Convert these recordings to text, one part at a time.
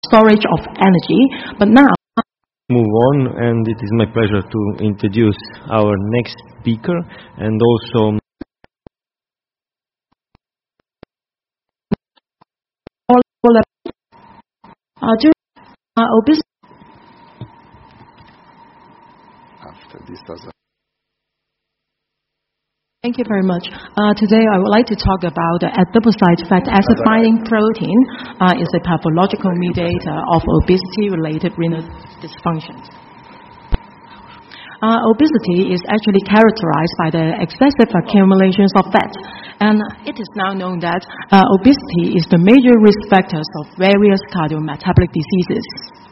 storage of energy. But now, move on, and it is my pleasure to introduce our next speaker and also obesity. After this does. Thank you very much. Today I would like to talk about the adipocyte fat acid binding protein is a pathological mediator of obesity-related renal dysfunctions. Obesity is actually characterized by the excessive accumulations of fat, and it is now known that obesity is the major risk factors of various cardiometabolic diseases.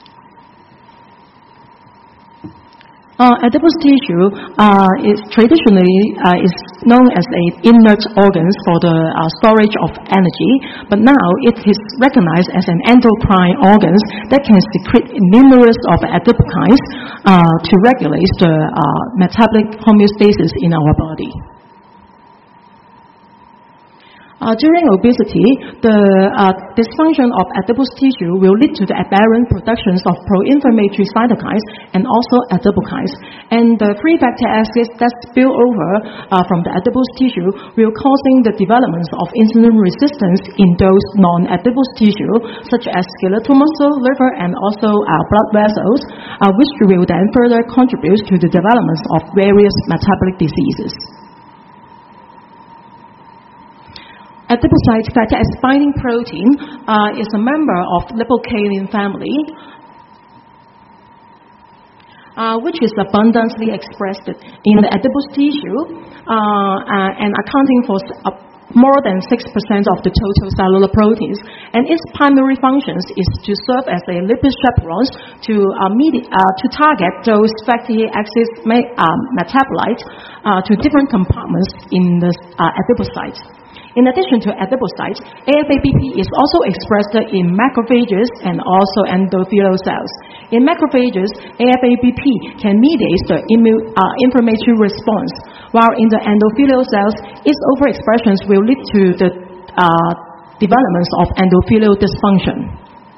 Adipose tissue is traditionally is known as an inert organ for the storage of energy, but now it is recognized as an endocrine organ that can secrete numerous of adipokines to regulate the metabolic homeostasis in our body. During obesity, the dysfunction of adipose tissue will lead to the aberrant productions of pro-inflammatory cytokines and also adipokines. And the free fatty acids that spill over from the adipose tissue will causing the development of insulin resistance in those non-adipose tissue, such as skeletal muscle, liver, and also blood vessels, which will then further contribute to the development of various metabolic diseases. Adipocyte fatty acid binding protein is a member of lipocalin family, which is abundantly expressed in the adipose tissue and accounting for more than 6% of the total cellular proteins. And its primary functions is to serve as a lipid chaperones to target those fatty acid metabolites to different compartments in the adipocytes. In addition to adipocytes, AFABP is also expressed in macrophages and also endothelial cells. In macrophages, AFABP can mediate the inflammatory response, while in the endothelial cells, its overexpressions will lead to the development of endothelial dysfunction.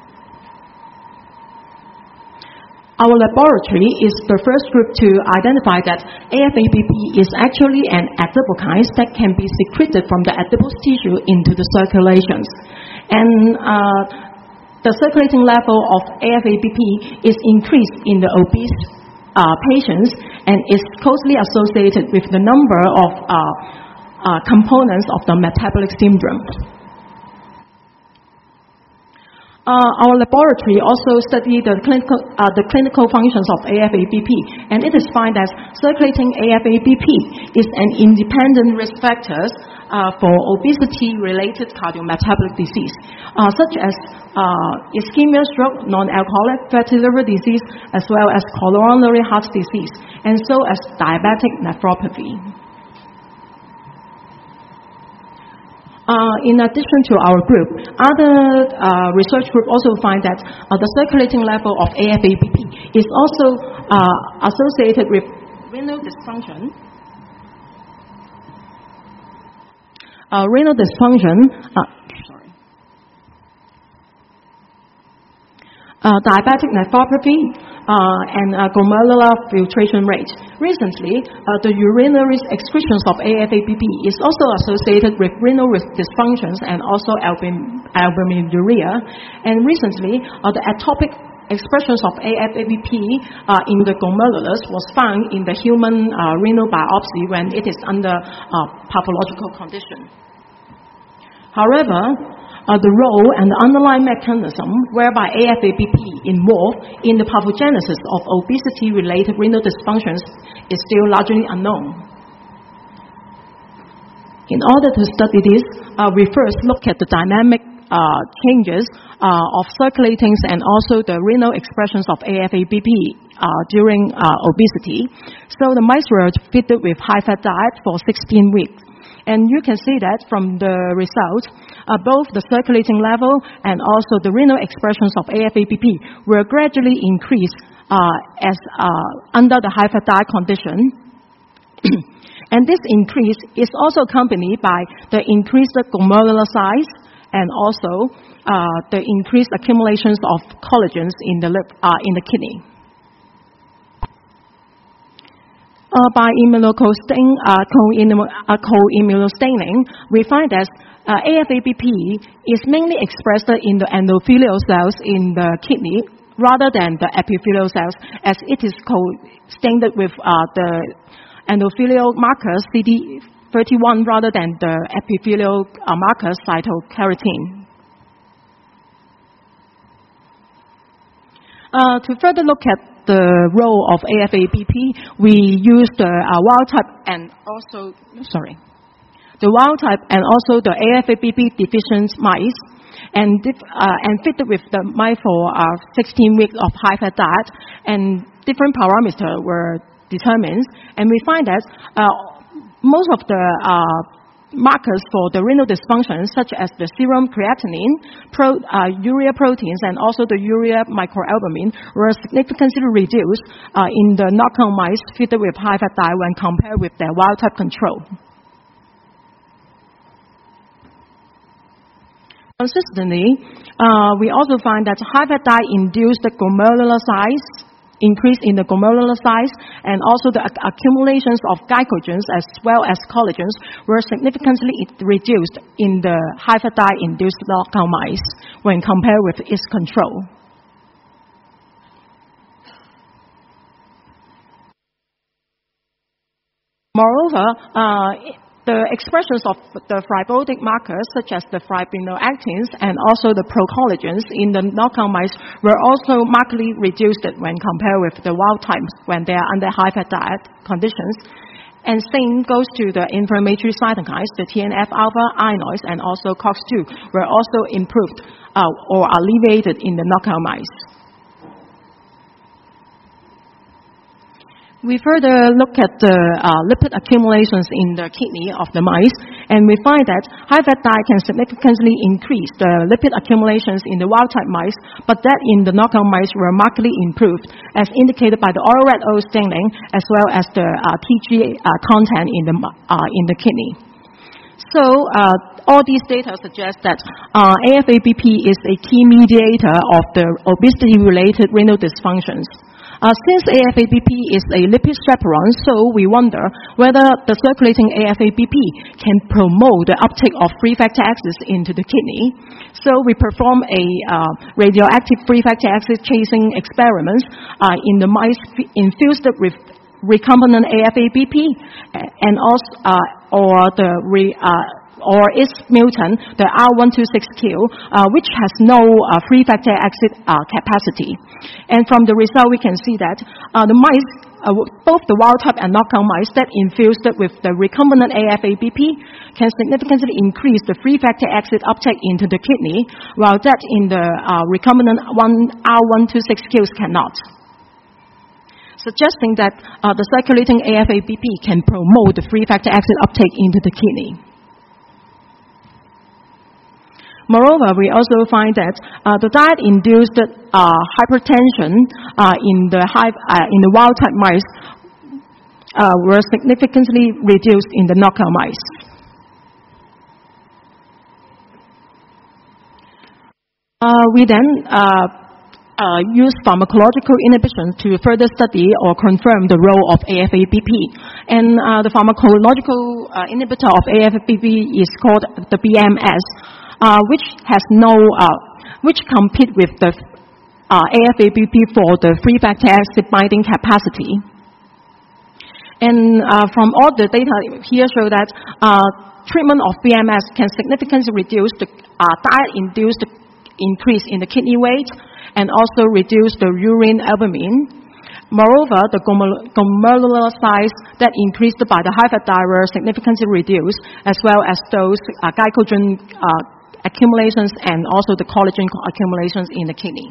Our laboratory is the first group to identify that AFABP is actually an adipokine that can be secreted from the adipose tissue into the circulations. And the circulating level of AFABP is increased in the obese patients and is closely associated with the number of components of the metabolic syndrome. Our laboratory also studied the clinical functions of AFABP, and it is found that circulating AFABP is an independent risk factor for obesity-related cardiometabolic disease, such as ischemia, stroke, non-alcoholic fatty liver disease, as well as coronary heart disease, and so as diabetic nephropathy. In addition to our group, other research group also find that the circulating level of AFABP is also associated with renal dysfunction. Diabetic nephropathy, and glomerular filtration rate. Recently, the urinary excretions of AFABP is also associated with renal dysfunctions and also albuminuria. And recently, the atopic expressions of AFABP in the glomerulus was found in the human renal biopsy when it is under pathological condition. However, the role and the underlying mechanism whereby AFABP involved in the pathogenesis of obesity-related renal dysfunctions is still largely unknown. In order to study this, we first look at the dynamic changes of circulating and also the renal expressions of AFABP during obesity. So the mice were fed with high-fat diet for 16 weeks. And you can see that from the results, both the circulating level and also the renal expressions of AFABP were gradually increased as under the high-fat diet condition. And this increase is also accompanied by the increased glomerular size and also the increased accumulations of collagens in the kidney. By co-immunostaining, we find that AFABP is mainly expressed in the endothelial cells in the kidney rather than the epithelial cells, as it is co-stained with the endothelial markers CD31 rather than the epithelial markers cytokeratin. To further look at the role of AFABP, we use the wild type and also the AFABP deficient mice, and fitted with the mice for 16 weeks of high-fat diet, and different parameters were determined, and we find that most of the markers for the renal dysfunction, such as the serum creatinine, urea proteins, and also the urea microalbumin, were significantly reduced in the knockout mice fitted with high-fat diet when compared with their wild-type control. Consistently, we also find that high-fat diet induced the glomerular size, increase in the glomerular size, and also the accumulations of glycogens as well as collagens were significantly reduced in the high-fat diet-induced knockout mice when compared with its control. Moreover, the expressions of the fibrotic markers, such as the fibrinoactins and also the procollagens in the knockout mice, were also markedly reduced when compared with the wild types when they are under high-fat diet conditions. And same goes to the inflammatory cytokines, the TNF-alpha, ianoids, and also COX-2 were also improved or alleviated in the knockout mice. We further look at the lipid accumulations in the kidney of the mice, and we find that high-fat diet can significantly increase the lipid accumulations in the wild-type mice, but that in the knockout mice were markedly improved, as indicated by the oral red O staining, as well as the TG content in the kidney. So all these data suggest that AFABP is a key mediator of the obesity-related renal dysfunctions. Since AFABP is a lipid chaperone, so we wonder whether the circulating AFABP can promote the uptake of free fatty acids into the kidney. So we perform a radioactive free fatty acid chasing experiments in the mice infused with recombinant AFABP and also or its mutant, the R126Q, which has no free fatty acid capacity. And from the result, we can see that the mice, both the wild type and knockout mice that infused with the recombinant AFABP can significantly increase the free fatty acid uptake into the kidney, while that in the recombinant R126Qs cannot, suggesting that the circulating AFABP can promote the free fatty acid uptake into the kidney. Moreover, we also find that the diet-induced hypertension in the wild-type mice were significantly reduced in the knockout mice. We then use pharmacological inhibition to further study or confirm the role of AFABP. And the pharmacological inhibitor of AFABP is called the BMS. Which compete with the AFABP for the free fatty acid binding capacity. And from all the data here show that treatment of BMS can significantly reduce the diet-induced increase in the kidney weight and also reduce the urine albumin. Moreover, the glomerular size that increased by the high-fat diet were significantly reduced, as well as those glycogen accumulations and also the collagen accumulations in the kidney.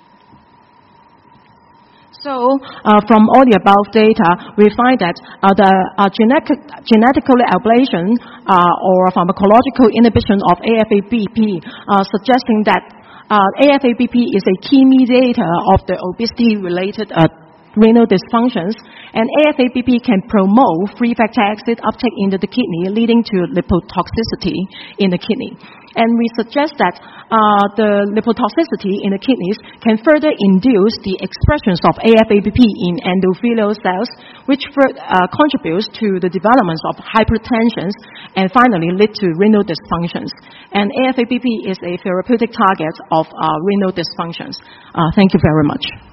So, from all the above data, we find that the genetically ablation or pharmacological inhibition of AFABP suggesting that AFABP is a key mediator of the obesity-related renal dysfunctions, and AFABP can promote free fatty acid uptake into the kidney, leading to lipotoxicity in the kidney. And we suggest that the lipotoxicity in the kidneys can further induce the expressions of AFABP in endothelial cells, which contributes to the development of hypertension and finally lead to renal dysfunctions. And AFABP is a therapeutic target of renal dysfunctions. Thank you very much.